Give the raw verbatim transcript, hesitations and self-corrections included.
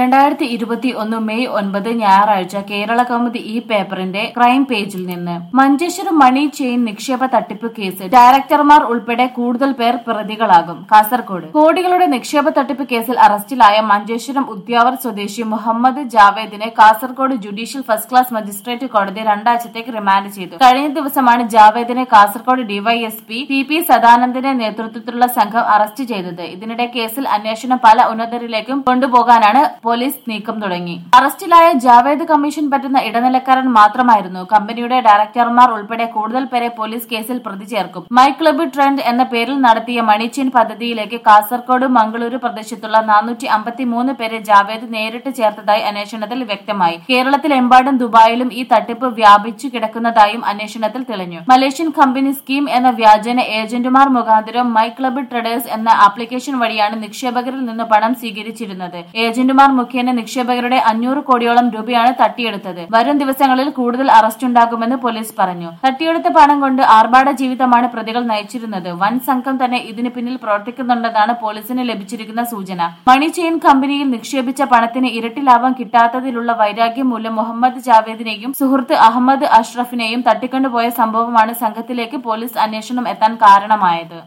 രണ്ടായിരത്തി ഇരുപത്തി ഒന്ന് മെയ് ഒൻപത് ഞായറാഴ്ച കേരള കൗമുദി ഈ പേപ്പറിന്റെ ക്രൈം പേജിൽ നിന്ന് മഞ്ചേശ്വരം മണി ചെയിൻ നിക്ഷേപ തട്ടിപ്പ് കേസ് ഡയറക്ടർമാർ ഉൾപ്പെടെ കൂടുതൽ പേർ പ്രതികളാകും. കാസർകോട് കോടികളുടെ നിക്ഷേപ തട്ടിപ്പ് കേസിൽ അറസ്റ്റിലായ മഞ്ചേശ്വരം ഉദ്യാവർ സ്വദേശി മുഹമ്മദ് ജാവേദിനെ Kasaragod judicial first class magistrate കോടതി രണ്ടാഴ്ചത്തേക്ക് റിമാൻഡ് ചെയ്തു. കഴിഞ്ഞ ദിവസമാണ് ജാവേദിനെ കാസർകോട് ഡിവൈഎസ്പി പി പി സദാനന്ദന്റെ നേതൃത്വത്തിലുള്ള സംഘം അറസ്റ്റ് ചെയ്തത്. ഇതിനിടെ കേസിൽ അന്വേഷണം പല ഉന്നതരിലേക്കും കൊണ്ടുപോകാനാണ് പോലീസ് നീക്കം തുടങ്ങി. അറസ്റ്റിലായ ജാവേദ് കമ്മീഷൻ പറ്റുന്ന ഇടനിലക്കാരൻ മാത്രമായിരുന്നു. കമ്പനിയുടെ ഡയറക്ടർമാർ ഉൾപ്പെടെ കൂടുതൽ പേരെ പോലീസ് കേസിൽ പ്രതി ചേർക്കും. മൈ ക്ലബ് ട്രെൻഡ് എന്ന പേരിൽ നടത്തിയ മണി ചെയിൻ പദ്ധതിയിലേക്ക് കാസർകോട് മംഗളൂരു പ്രദേശത്തുള്ള നാനൂറ്റി അമ്പത്തിമൂന്ന് പേരെ ജാവേദ് നേരിട്ട് ചേർത്തതായി അന്വേഷണത്തിൽ വ്യക്തമായി. കേരളത്തിലെമ്പാടും ദുബായിലും ഈ തട്ടിപ്പ് വ്യാപിച്ചു കിടക്കുന്നതായും അന്വേഷണത്തിൽ തെളിഞ്ഞു. മലേഷ്യൻ കമ്പനി സ്കീം എന്ന വ്യാജന ഏജന്റുമാർ മുഖാന്തരം മൈ ക്ലബ് ട്രേഡേഴ്സ് എന്ന ആപ്ലിക്കേഷൻ വഴിയാണ് നിക്ഷേപകരിൽ നിന്ന് പണം സ്വീകരിച്ചിരുന്നത്. ഏജന്റുമാർ മുഖേന നിക്ഷേപകരുടെ അഞ്ഞൂറ് കോടിയോളം രൂപയാണ് തട്ടിയെടുത്തത്. വരും ദിവസങ്ങളിൽ കൂടുതൽ അറസ്റ്റുണ്ടാകുമെന്ന് പോലീസ് പറഞ്ഞു. തട്ടിയെടുത്ത പണം കൊണ്ട് ആർഭാട ജീവിതമാണ് പ്രതികൾ നയിച്ചിരുന്നത്. വൻ സംഘം തന്നെ ഇതിന് പിന്നിൽ പ്രവർത്തിക്കുന്നുണ്ടെന്നാണ് പോലീസിന് ലഭിച്ചിരിക്കുന്ന സൂചന. മണി ചെയിൻ കമ്പനിയിൽ നിക്ഷേപിച്ച പണത്തിന് ഇരട്ടി ലാഭം കിട്ടാത്തതിലുള്ള വൈരാഗ്യം മൂലം മുഹമ്മദ് ജാവേദിനെയും സുഹൃത്ത് അഹമ്മദ് അഷ്റഫിനെയും തട്ടിക്കൊണ്ടുപോയ സംഭവമാണ് സംഘത്തിലേക്ക് പോലീസ് അന്വേഷണം എത്താൻ കാരണമായത്.